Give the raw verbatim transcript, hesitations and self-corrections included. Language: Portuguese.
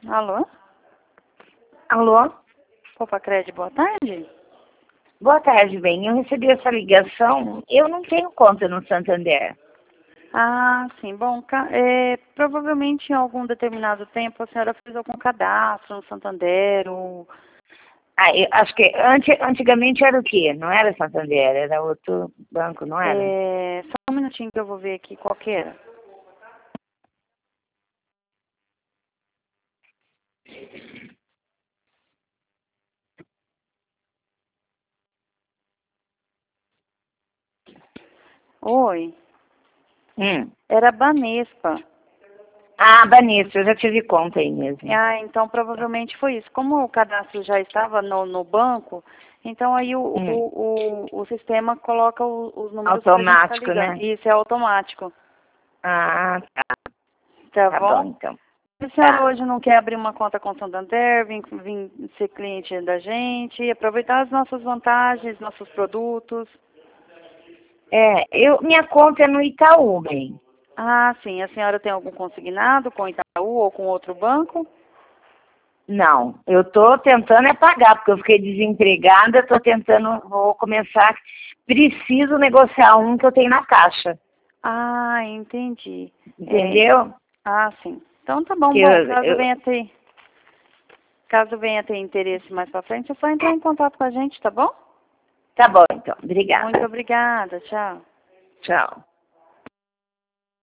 Alô? Alô? Opa, Cred, boa tarde. Boa tarde, bem. Eu recebi essa ligação. Eu não tenho conta no Santander. Ah, sim. Bom, ca- é, provavelmente em algum determinado tempo a senhora fez algum cadastro no Santander ou... Ah, eu acho que anti, antigamente era o quê? Não era Santander, era outro banco, não era? É, só um minutinho que eu vou ver aqui qual que era. Oi, Hum. era Banespa. Ah, Banespa, eu já tive conta aí mesmo. Ah, então provavelmente foi isso. Como o cadastro já estava no, no banco, então aí o, o, Hum. o, o sistema coloca o- os números para a gente estar Automático, ligando. né? Isso é automático, Ah, tá. tá Tá bom, bom? então. Se a senhora Tá. hoje não quer abrir uma conta com o Santander, vir, vir ser cliente da gente, aproveitar as nossas vantagens, nossos produtos. É, eu, minha conta é no Itaú, bem. Ah, sim. A senhora tem algum consignado com Itaú ou com outro banco? Não, eu tô tentando é pagar, porque eu fiquei desempregada, tô tentando, vou começar, preciso negociar um que eu tenho na caixa, Ah, entendi. É, entendeu? ah, sim. Então tá bom. Que Bom, eu, caso eu, venha ter, caso venha ter interesse mais pra frente, é só entrar em contato com a gente, tá bom? tá bom, então, Muito obrigada. obrigada. Tchau. Tchau.